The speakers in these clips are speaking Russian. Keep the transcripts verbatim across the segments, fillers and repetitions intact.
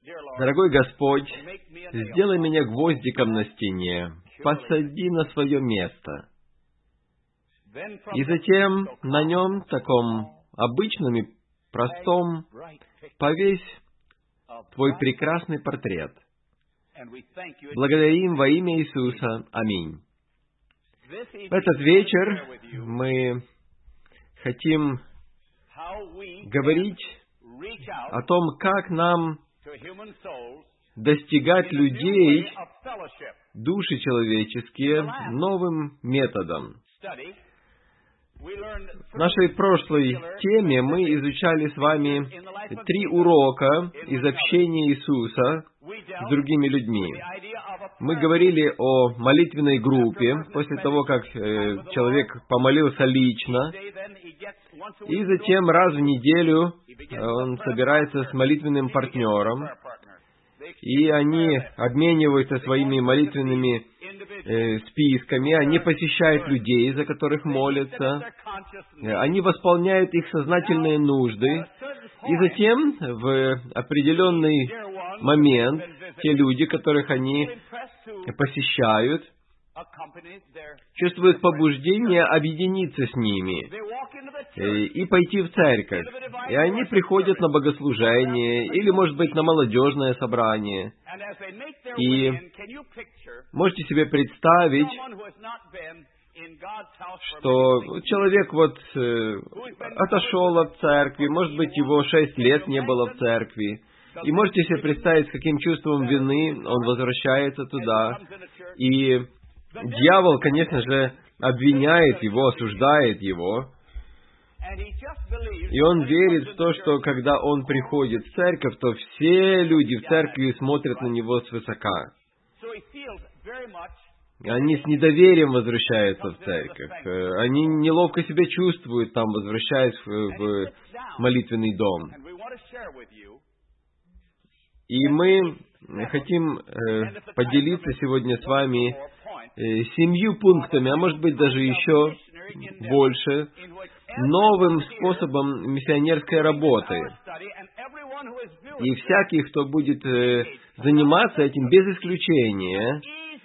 Дорогой Господь, сделай меня гвоздиком на стене, посади на свое место. И затем на нем, таком обычном и простом, повесь Твой прекрасный портрет. Благодарим во имя Иисуса. Аминь. В этот вечер мы хотим говорить о том, как нам достигать людей, души человеческие, новым методом. В нашей прошлой теме мы изучали с вами три урока из общения Иисуса с другими людьми. Мы говорили о молитвенной группе, после того, как э, человек помолился лично, и затем раз в неделю он собирается с молитвенным партнером, и они обмениваются своими молитвенными э, списками, они посещают людей, за которых молятся, они восполняют их сознательные нужды, и затем в определенный момент те люди, которых они посещают, чувствуют побуждение объединиться с ними и пойти в церковь. И они приходят на богослужение, или, может быть, на молодежное собрание. И можете себе представить, что человек вот э, отошел от церкви, может быть, его шесть лет не было в церкви. И можете себе представить, с каким чувством вины он возвращается туда. И дьявол, конечно же, обвиняет его, осуждает его. И он верит в то, что когда он приходит в церковь, то все люди в церкви смотрят на него свысока. Они с недоверием возвращаются в церковь. Они неловко себя чувствуют там, возвращаясь в молитвенный дом. И мы хотим э, поделиться сегодня с вами э, семью пунктами, а может быть даже еще больше, новым способом миссионерской работы. И всякий, кто будет э, заниматься этим без исключения,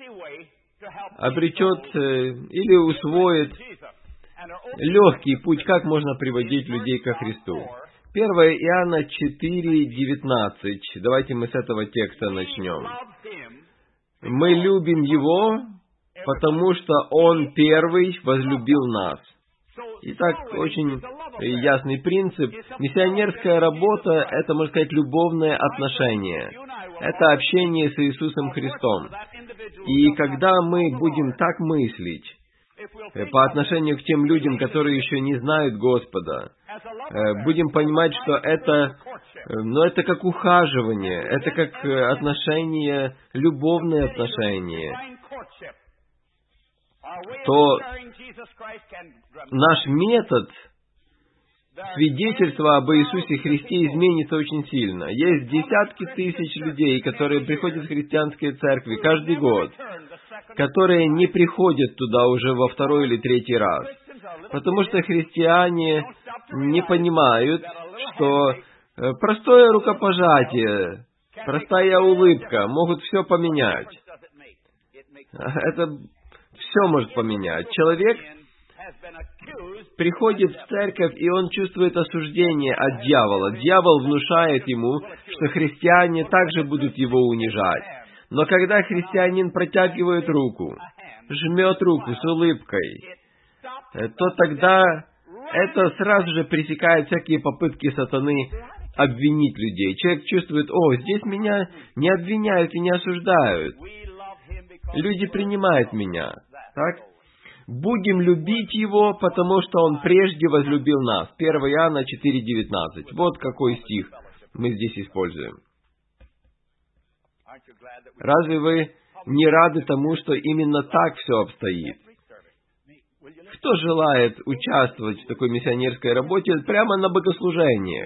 обретет э, или усвоит легкий путь, как можно приводить людей ко Христу. первое Иоанна четыре девятнадцать. Давайте мы с этого текста начнем. Мы любим Его, потому что Он первый возлюбил нас. Итак, очень ясный принцип. Миссионерская работа — это, можно сказать, любовное отношение. Это общение с Иисусом Христом. И когда мы будем так мыслить по отношению к тем людям, которые еще не знают Господа, будем понимать, что это, ну, это как ухаживание, это как отношение, любовное отношение, то наш метод свидетельства об Иисусе Христе изменится очень сильно. Есть десятки тысяч людей, которые приходят в христианские церкви каждый год, которые не приходят туда уже во второй или третий раз, потому что христиане не понимают, что простое рукопожатие, простая улыбка могут все поменять. Это все может поменять. Человек приходит в церковь, и он чувствует осуждение от дьявола. Дьявол внушает ему, что христиане также будут его унижать. Но когда христианин протягивает руку, жмет руку с улыбкой, то тогда это сразу же пресекает всякие попытки сатаны обвинить людей. Человек чувствует: о, здесь меня не обвиняют и не осуждают. Люди принимают меня. Так? Будем любить Его, потому что Он прежде возлюбил нас. первое Иоанна четыре девятнадцать. Вот какой стих мы здесь используем. Разве вы не рады тому, что именно так все обстоит? Кто желает участвовать в такой миссионерской работе прямо на богослужениях?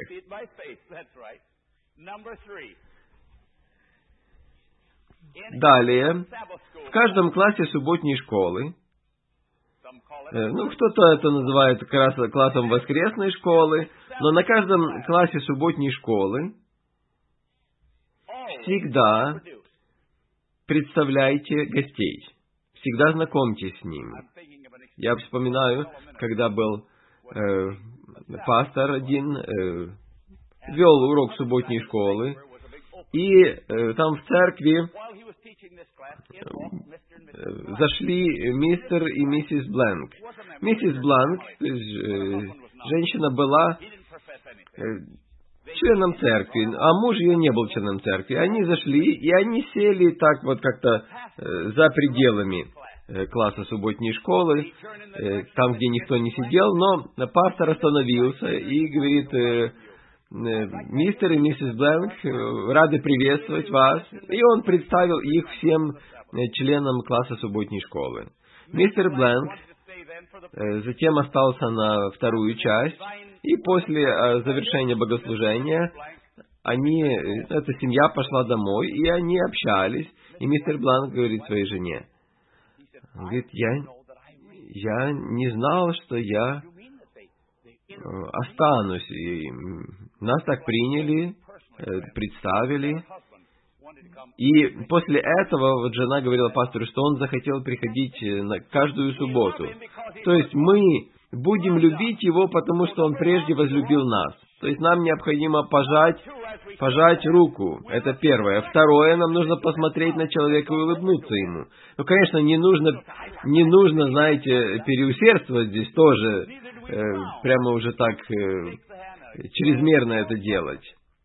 Далее, в каждом классе субботней школы, ну, кто-то это называет как раз классом воскресной школы, но на каждом классе субботней школы всегда представляйте гостей. Всегда знакомьтесь с ними. Я вспоминаю, когда был э, пастор один, э, вел урок субботней школы, и э, там в церкви э, зашли мистер и миссис Бланк. Миссис Бланк, то есть, э, женщина была э, членом церкви, а муж ее не был членом церкви. Они зашли, и они сели так вот как-то э, за пределами э, класса субботней школы, э, там, где никто не сидел, но пастор остановился и говорит: э, «Мистер и миссис Бланк, рады приветствовать вас». И он представил их всем членам класса субботней школы. Мистер Бланк затем остался на вторую часть, и после завершения богослужения они, эта семья пошла домой, и они общались, и мистер Бланк говорит своей жене, он говорит: я, я не знал, что я останусь. И нас так приняли, представили. И после этого вот жена говорила пастору, что он захотел приходить на каждую субботу. То есть мы будем любить его, потому что он прежде возлюбил нас. То есть нам необходимо пожать, пожать руку. Это первое. Второе, нам нужно посмотреть на человека и улыбнуться ему. Ну, конечно, не нужно, не нужно, знаете, переусердствовать здесь тоже, э, прямо уже так э, чрезмерно это делать.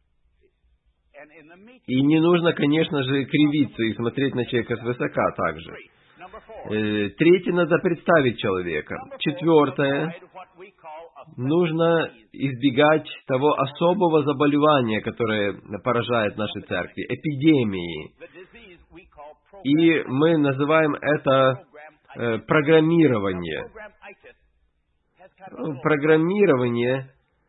И не нужно, конечно же, кривиться и смотреть на человека свысока также. Э, третье, надо представить человека. Четвертое, нужно избегать того особого заболевания, которое поражает наши церкви, эпидемии. И мы называем это э, программирование. Программирование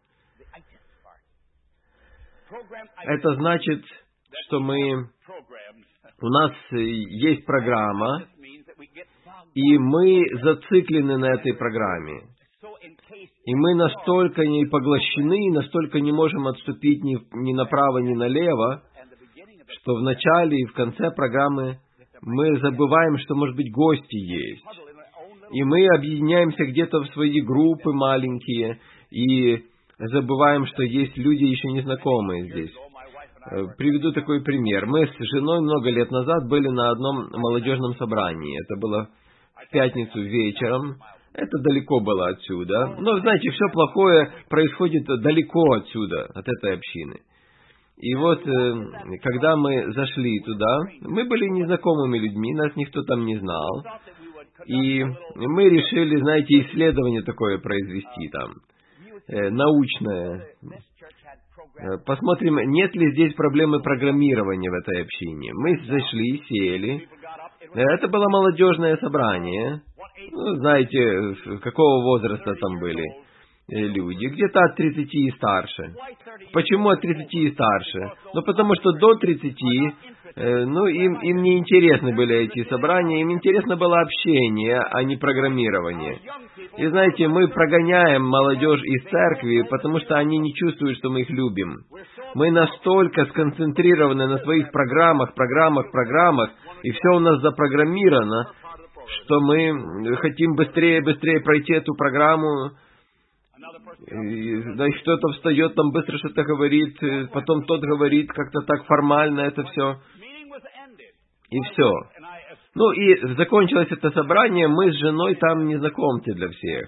— это значит, что мы, у нас есть программа, и мы зациклены на этой программе. И мы настолько не поглощены, настолько не можем отступить ни, ни направо, ни налево, что в начале и в конце программы мы забываем, что, может быть, гости есть. И мы объединяемся где-то в свои группы маленькие, и забываем, что есть люди еще незнакомые здесь. Приведу такой пример. Мы с женой много лет назад были на одном молодежном собрании. Это было в пятницу вечером. Это далеко было отсюда. Но, знаете, все плохое происходит далеко отсюда, от этой общины. И вот, когда мы зашли туда, мы были незнакомыми людьми, нас никто там не знал. И мы решили, знаете, исследование такое произвести там, научное. Посмотрим, нет ли здесь проблемы программирования в этой общине. Мы зашли, сели. Это было молодежное собрание. Ну, знаете, какого возраста там были люди? Где-то от тридцати и старше. Почему от тридцати и старше? Ну, потому что до тридцати, э, ну, им, им не интересны были эти собрания, им интересно было общение, а не программирование. И знаете, мы прогоняем молодежь из церкви, потому что они не чувствуют, что мы их любим. Мы настолько сконцентрированы на своих программах, программах, программах, и все у нас запрограммировано, что мы хотим быстрее, быстрее пройти эту программу. И, да, и кто-то встает, там быстро что-то говорит, потом тот говорит как-то так формально это все. И все. Ну и закончилось это собрание, мы с женой там незнакомцы для всех.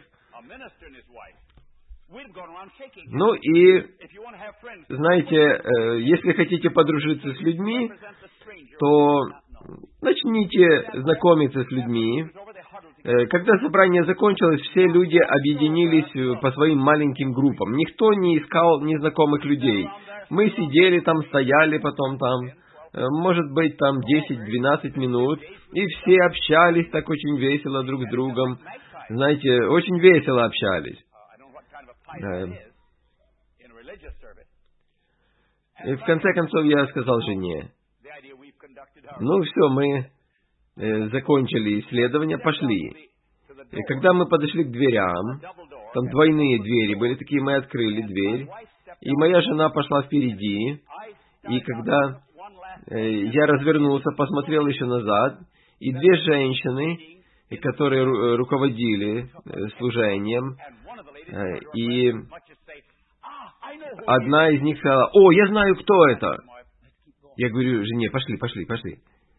Ну и, знаете, если хотите подружиться с людьми, то начните знакомиться с людьми. Когда собрание закончилось, все люди объединились по своим маленьким группам. Никто не искал незнакомых людей. Мы сидели там, стояли потом там, может быть, там десять-двенадцать минут, и все общались так очень весело друг с другом. Знаете, очень весело общались. И в конце концов я сказал жене: ну все, мы закончили исследование, пошли. И когда мы подошли к дверям, там двойные двери были такие, мы открыли дверь, и моя жена пошла впереди, и когда я развернулся, посмотрел еще назад, и две женщины, которые руководили служением, и одна из них сказала: «О, я знаю, кто это!» Я говорю жене: «Пошли, пошли, пошли».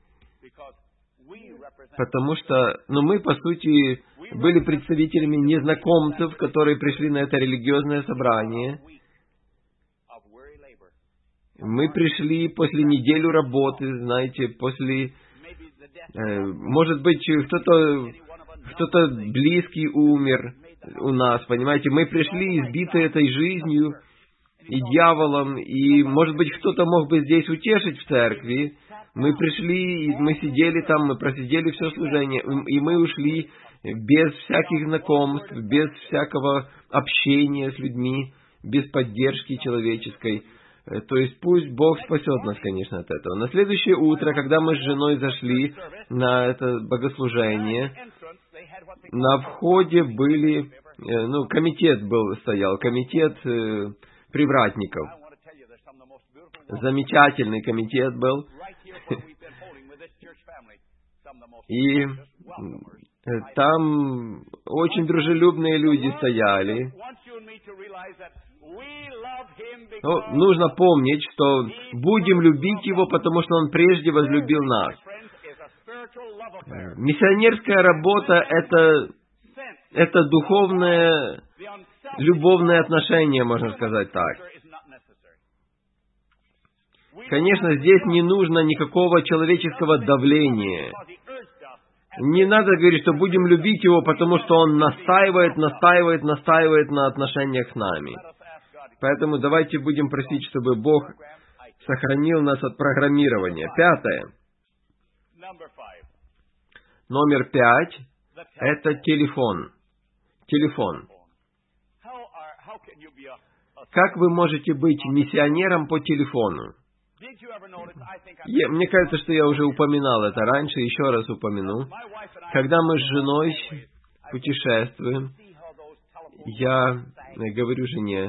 Потому что, ну, мы, по сути, были представителями незнакомцев, которые пришли на это религиозное собрание. Мы пришли после недели работы, знаете, после... Э, может быть, кто-то кто-то близкий умер у нас, понимаете. Мы пришли избитые этой жизнью и дьяволом, и, может быть, кто-то мог бы здесь утешить в церкви. Мы пришли, мы сидели там, мы просидели все служение, и мы ушли без всяких знакомств, без всякого общения с людьми, без поддержки человеческой. То есть пусть Бог спасет нас, конечно, от этого. На следующее утро, когда мы с женой зашли на это богослужение, на входе были, ну, комитет был, стоял, комитет э, привратников. Замечательный комитет был. И там очень дружелюбные люди стояли. Но нужно помнить, что будем любить Его, потому что Он прежде возлюбил нас. Миссионерская работа — это, это духовное, любовное отношение, можно сказать так. Конечно, здесь не нужно никакого человеческого давления. Не надо говорить, что будем любить Его, потому что Он настаивает, настаивает, настаивает на отношениях с нами. Поэтому давайте будем просить, чтобы Бог сохранил нас от программирования. Пятое. Номер пять — это телефон. Телефон. Как вы можете быть миссионером по телефону? Я, мне кажется, что я уже упоминал это раньше, еще раз упомяну. Когда мы с женой путешествуем, я говорю жене: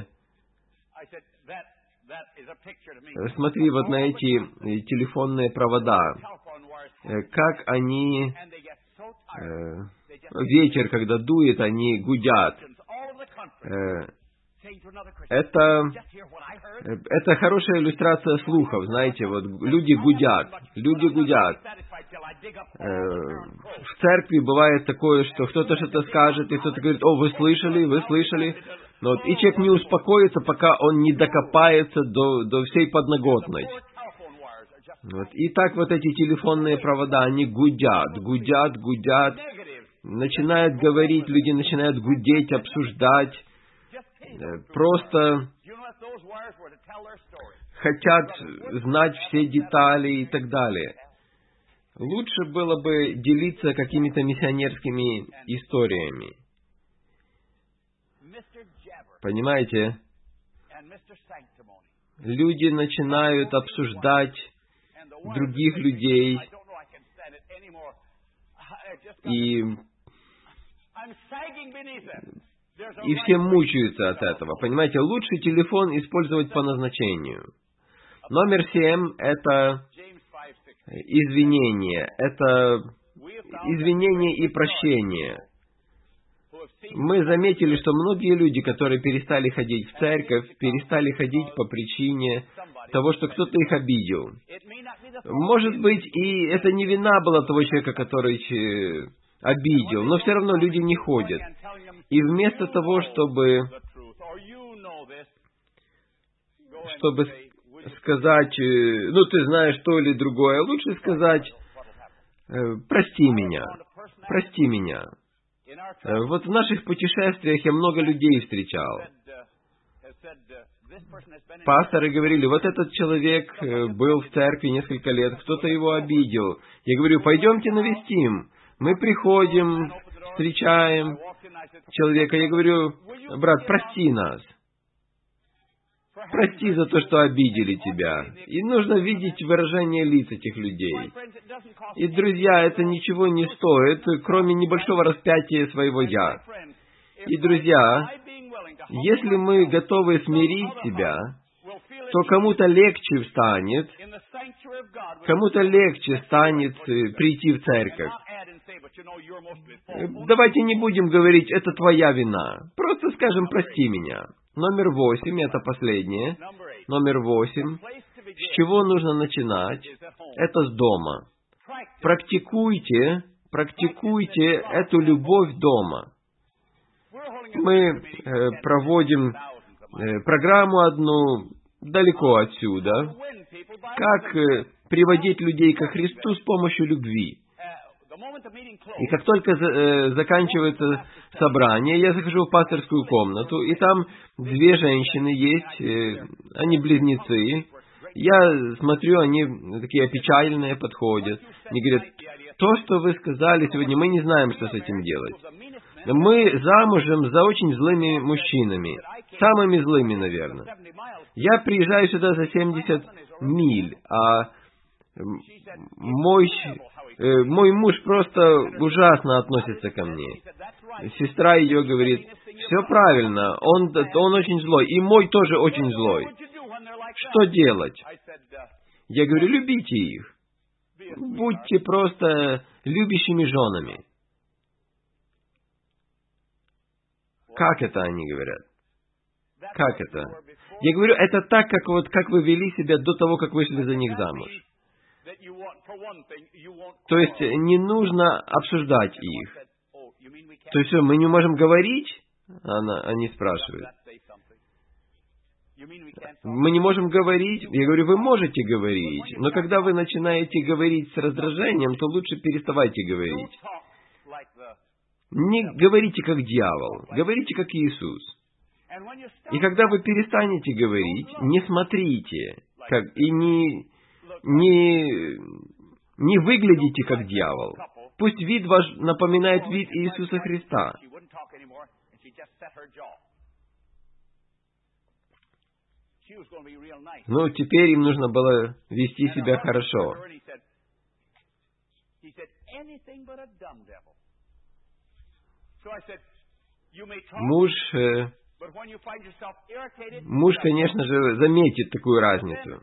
смотри вот на эти телефонные провода, как они, э, ветер, когда дует, они гудят. Э, это, это хорошая иллюстрация слухов, знаете, вот люди гудят, люди гудят. Э, в церкви бывает такое, что кто-то что-то скажет, и кто-то говорит: «О, вы слышали, вы слышали?» Вот. И человек не успокоится, пока он не докопается до, до всей подноготной. Вот. И так вот эти телефонные провода, они гудят, гудят, гудят, начинают говорить, люди начинают гудеть, обсуждать, просто хотят знать все детали и так далее. Лучше было бы делиться какими-то миссионерскими историями. Понимаете? Люди начинают обсуждать других людей, и, и все мучаются от этого. Понимаете, лучше телефон использовать по назначению. Номер семь — это извинение. Это извинение и прощение. Мы заметили, что многие люди, которые перестали ходить в церковь, перестали ходить по причине того, что кто-то их обидел. Может быть, и это не вина была того человека, который обидел, но все равно люди не ходят. И вместо того, чтобы, чтобы сказать, ну, ты знаешь то или другое, лучше сказать: прости меня, прости меня. Вот в наших путешествиях я много людей встречал. Пасторы говорили: вот этот человек был в церкви несколько лет, кто-то его обидел. Я говорю: пойдемте навестим. Мы приходим, встречаем человека. Я говорю: брат, прости нас. Прости за то, что обидели тебя. И нужно видеть выражение лиц этих людей. И, друзья, это ничего не стоит, кроме небольшого распятия своего «я». И, друзья, если мы готовы смирить себя, то кому-то легче станет, кому-то легче станет прийти в церковь. Давайте не будем говорить, это твоя вина. Просто скажем, прости меня. Номер восемь, это последнее. Номер восемь. С чего нужно начинать? Это с дома. Практикуйте, практикуйте эту любовь дома. Мы э, проводим э, программу одну далеко отсюда. Как э, приводить людей ко Христу с помощью любви. И как только э, заканчивается собрание, я захожу в пасторскую комнату, и там две женщины есть, э, они близнецы. Я смотрю, они такие опечаленные подходят. Они говорят, то, что вы сказали сегодня, мы не знаем, что с этим делать. Мы замужем за очень злыми мужчинами. Самыми злыми, наверное. Я приезжаю сюда за семьдесят миль, а мой, э, мой муж просто ужасно относится ко мне. Сестра ее говорит, все правильно, он, он очень злой, и мой тоже очень злой. Что делать? Я говорю, любите их. Будьте просто любящими женами. Как это они говорят? Как это? Я говорю, это так, как вот как вы вели себя до того, как вышли за них замуж. То есть не нужно обсуждать их. То есть мы не можем говорить? Она, они спрашивают. Мы не можем говорить? Я говорю, вы можете говорить, но когда вы начинаете говорить с раздражением, то лучше переставайте говорить. Не говорите как дьявол, говорите как Иисус. И когда вы перестанете говорить, не смотрите, как, и не, не, не выглядите как дьявол. Пусть вид ваш напоминает вид Иисуса Христа. Ну, теперь им нужно было вести себя хорошо. Муж, э, муж, конечно же, заметит такую разницу.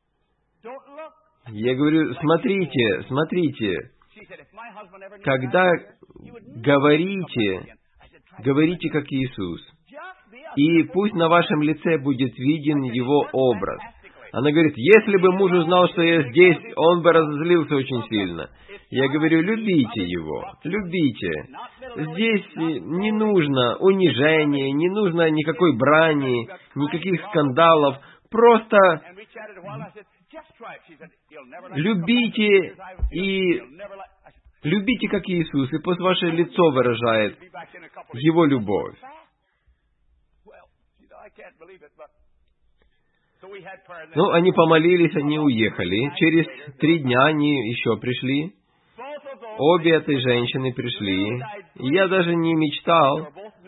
Я говорю, смотрите, смотрите, когда говорите, говорите как Иисус. И пусть на вашем лице будет виден Его образ. Она говорит, если бы муж узнал, что я здесь, он бы разозлился очень сильно. Я говорю, любите его, любите. Здесь не нужно унижения, не нужно никакой брани, никаких скандалов. Просто любите и любите как Иисус, и пусть ваше лицо выражает Его любовь. Ну, они помолились, они уехали. Через три дня они еще пришли. Обе этой женщины пришли. И я даже не мечтал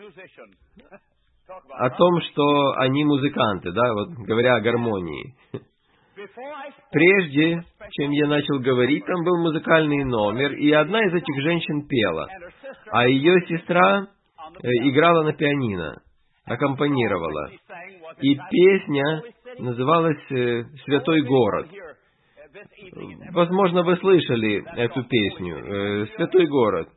о том, что они музыканты, да, вот говоря о гармонии. Прежде, чем я начал говорить, там был музыкальный номер, и одна из этих женщин пела, а ее сестра играла на пианино, аккомпанировала. И песня называлась «Святой город». Возможно, вы слышали эту песню «Святой город».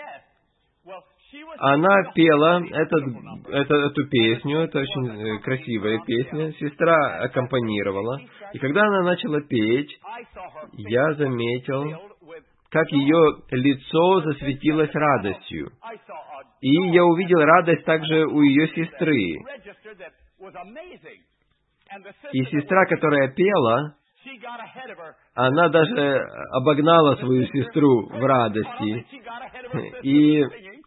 Она пела этот, это, эту песню, это очень красивая песня, сестра аккомпанировала. И когда она начала петь, я заметил, как ее лицо засветилось радостью. И я увидел радость также у ее сестры. И сестра, которая пела, она даже обогнала свою сестру в радости. И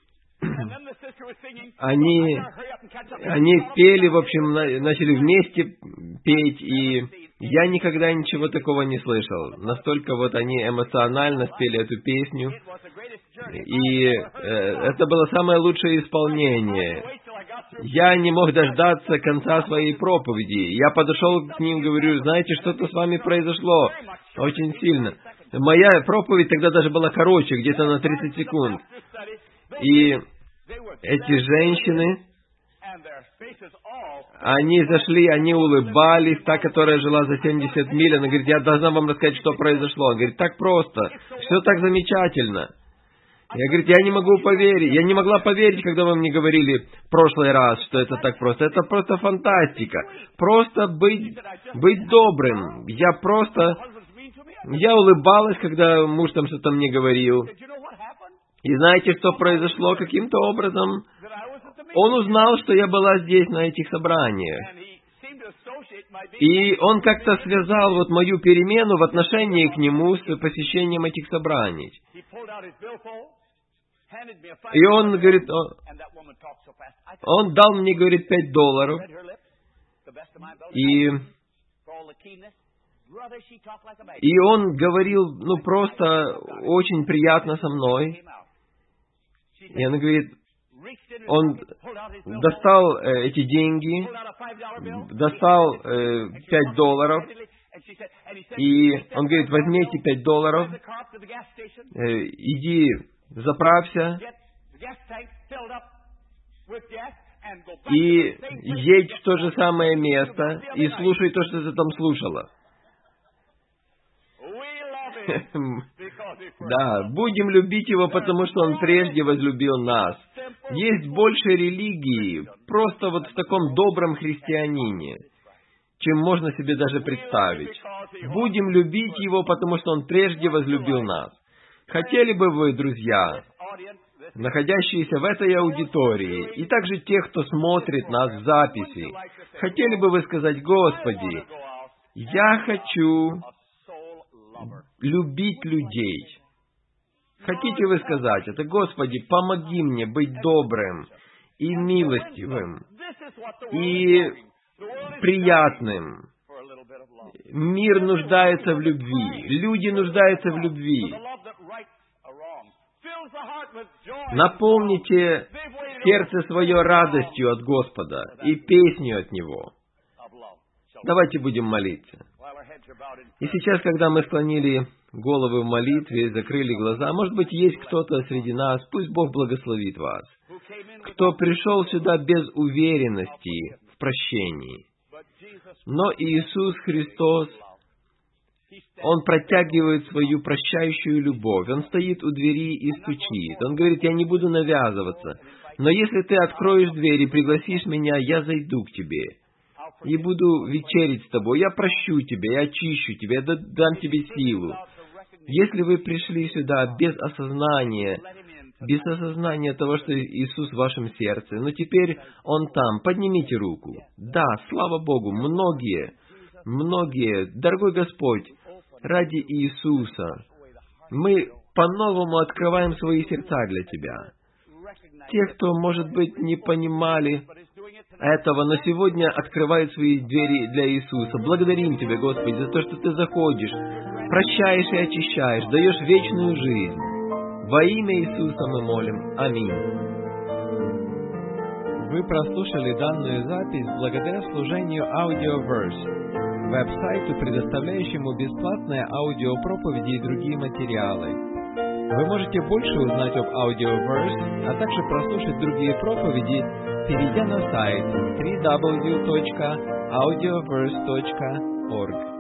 они, они пели, в общем, начали вместе петь, и я никогда ничего такого не слышал. Настолько вот они эмоционально спели эту песню, и э, это было самое лучшее исполнение. Я не мог дождаться конца своей проповеди. Я подошел к ним, говорю, знаете, что-то с вами произошло очень сильно. Моя проповедь тогда даже была короче, где-то на тридцать секунд. И эти женщины, Они зашли, они улыбались, та, которая жила за семьдесят миль, она говорит, я должна вам рассказать, что произошло. Он говорит, так просто, все так замечательно. Я, говорит, я не могу поверить, я не могла поверить, когда вы мне говорили в прошлый раз, что это так просто. Это просто фантастика. Просто быть, быть добрым. Я просто, я улыбалась, когда муж там что-то мне говорил. И знаете, что произошло каким-то образом? Он узнал, что я была здесь, на этих собраниях. И он как-то связал вот мою перемену в отношении к нему с посещением этих собраний. И он говорит, он, он дал мне, говорит, пять долларов. И, и он говорил, ну, просто очень приятно со мной. И она говорит, он достал э, эти деньги, достал э, пять долларов, и он говорит, возьми эти пять долларов, э, иди заправься, и едь в то же самое место, и слушай то, что ты там слушала. Да, будем любить Его, потому что Он прежде возлюбил нас. Есть больше религии, просто вот в таком добром христианине, чем можно себе даже представить. Будем любить Его, потому что Он прежде возлюбил нас. Хотели бы вы, друзья, находящиеся в этой аудитории, и также те, кто смотрит нас в записи, хотели бы вы сказать, Господи, я хочу любить людей. Хотите вы сказать это? Господи, помоги мне быть добрым и милостивым и приятным. Мир нуждается в любви. Люди нуждаются в любви. Наполните сердце свое радостью от Господа и песнью от Него. Давайте будем молиться. И сейчас, когда мы склонили головы в молитве, закрыли глаза, может быть, есть кто-то среди нас, пусть Бог благословит вас, кто пришел сюда без уверенности в прощении. Но Иисус Христос, Он протягивает свою прощающую любовь. Он стоит у двери и стучит. Он говорит, я не буду навязываться, но если ты откроешь дверь и пригласишь меня, я зайду к тебе и буду вечерить с тобой. Я прощу тебя, я очищу тебя, я дам тебе силу. Если вы пришли сюда без осознания, без осознания того, что Иисус в вашем сердце, но теперь Он там, поднимите руку. Да, слава Богу, многие, многие, дорогой Господь, ради Иисуса, мы по-новому открываем свои сердца для Тебя. Те, кто, может быть, не понимали этого, но сегодня открывают свои двери для Иисуса. Благодарим Тебя, Господи, за то, что Ты заходишь, прощаешь и очищаешь, даешь вечную жизнь. Во имя Иисуса мы молим. Аминь. Вы прослушали данную запись благодаря служению Audioverse, веб-сайту, предоставляющему бесплатные аудиопроповеди и другие материалы. Вы можете больше узнать об Audioverse, а также прослушать другие проповеди, перейдя на сайт дабл ю дабл ю дабл ю точка аудиоверс точка орг.